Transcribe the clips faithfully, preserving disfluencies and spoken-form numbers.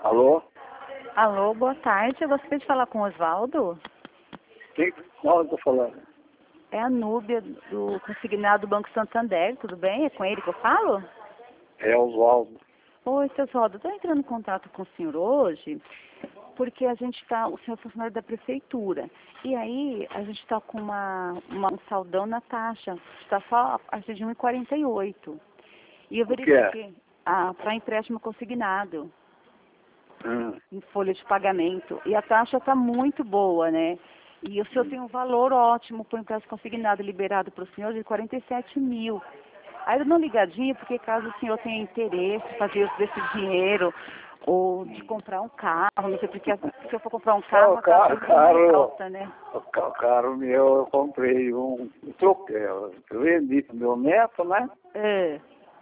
Alô? Alô, boa tarde. Eu gostaria de falar com o Oswaldo. Quem? Qual eu tô falando? É a Núbia, do consignado do Banco Santander, tudo bem? É com ele que eu falo? É Oswaldo. Oi, seu Oswaldo, eu estou entrando em contato com o senhor hoje, porque a gente está, o senhor é funcionário da prefeitura, e aí a gente está com uma, uma- um saldão na taxa, está só a partir de um e quarenta e oito. E eu O que é? verifiquei ah, para empréstimo consignado, Hum. em folha de pagamento, e a taxa está muito boa, né? E o senhor tem um valor ótimo para o empréstimo consignado liberado para o senhor de quarenta e sete mil. Aí eu dou uma ligadinha, porque caso o senhor tenha interesse em fazer uso desse dinheiro, ou de comprar um carro, não sei, porque se eu for comprar um carro, O a taxa carro, é mais carro, alta, né? o ca- o carro meu, eu comprei um, eu troquei, eu vendi pro meu neto, né? É,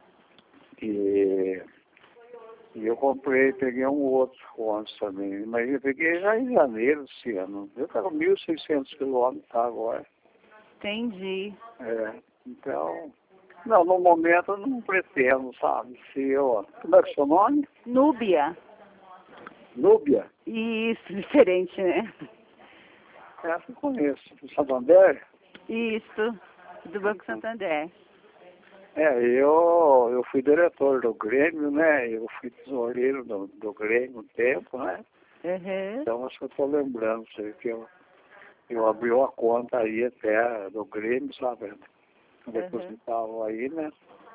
E, e eu comprei, peguei um outro antes também, mas eu peguei já em janeiro desse ano. Eu estava mil e seiscentos quilômetros, tá, agora. entendi. É, então, não, no momento eu não pretendo, sabe? Se eu, como é que é o seu nome? Núbia. Núbia? Isso, diferente, né? Essa eu conheço. Do Santander? Isso, do Banco Santander. É, eu, eu fui diretor do Grêmio, né? Eu fui tesoureiro do, do Grêmio um tempo, né? Uhum. Então acho que eu estou lembrando, sei que eu, eu abri uma conta aí até do Grêmio, sabe? Depositava aí, né?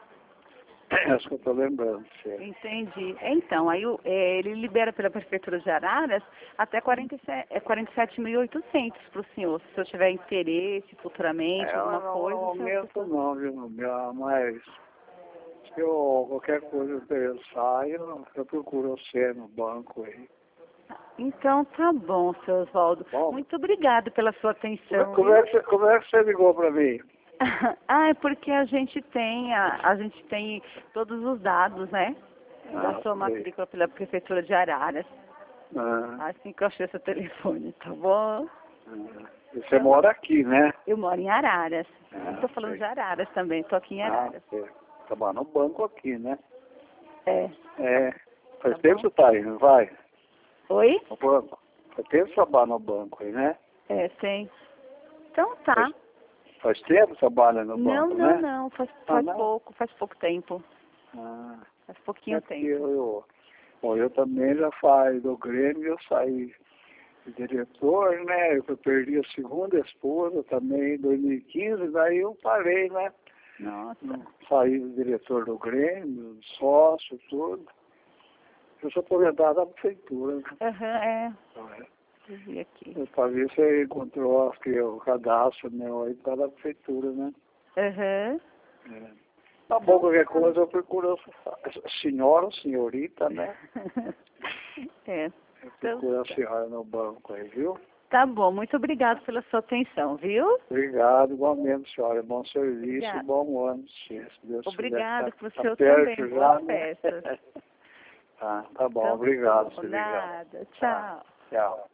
Acho que eu estou lembrando, sei. Entendi. Então, aí o- é, ele libera pela Prefeitura de Araras até quarenta e sete, é, quarenta e sete mil e oitocentos para o senhor. Se o senhor tiver interesse futuramente, É, alguma no coisa, o senhor... momento não, viu, Núbia? Mas se eu, qualquer coisa interessar, eu, eu procuro você no banco aí. Então, tá bom, seu Oswaldo. Bom, Muito obrigado pela sua como, é- atenção. como, Viu? é que você, como é que você ligou para mim? Ah, é porque a gente tem, a, a gente tem todos os dados, né? Da Ah, sua sei. matrícula pela Prefeitura de Araras. Ah, Assim que eu achei seu telefone, tá bom? ah. Você mora aqui, né? Eu moro em Araras. Ah, Estou falando sei. de Araras também, estou aqui em Ah, Araras. você trabalha no banco aqui, né? É. É. Faz Tá tempo bom. que você tá aí, não vai? Oi? No banco. Faz tempo que você trabalha no banco aí, né? É, tem. Então tá. Faz, faz tempo que trabalha no Não, banco, não, né? não. Faz, Ah, faz não? pouco, faz pouco tempo. Ah, Faz é pouquinho porque tempo. eu, eu, bom, eu também já faz do Grêmio, eu saí de diretor, né? Eu perdi a segunda esposa também em dois mil e quinze, daí eu parei, né? Nossa. Não, saí do diretor do Grêmio, sócio, tudo. Eu sou aposentado da prefeitura, né? Aham, é. Então, Eu vi aqui. eu, pra ver se você encontrou acho que, o cadastro meu aí por causa da prefeitura, né? Aham. É. Tá bom, qualquer coisa eu procuro a senhora ou senhorita, né? É. Eu Então, procuro a senhora no banco aí, viu? tá bom, muito obrigado pela sua atenção, viu? Obrigado, igualmente, senhora. Bom serviço e Obrigada. bom ano, se Deus Obrigada quiser. para o Tá, senhor tá também. perto já, Boas né? festas. Tá, tá bom, Então, obrigado, tá bom, se ligar. nada. Tá, Tchau. tchau.